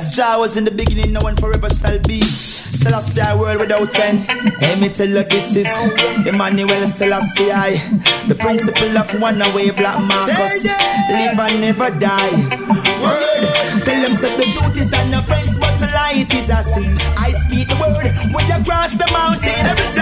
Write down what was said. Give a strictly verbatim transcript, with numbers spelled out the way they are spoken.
As Jah was in the beginning, no one forever shall be. Selassie, a world without end. Let me tell you, this is Emmanuel Selassie, the principle of one away, Black Marcus. Live and never die. Word, tell them that the truth is not no friends, but the light is a sin. I speak the word when you cross the mountain. Every time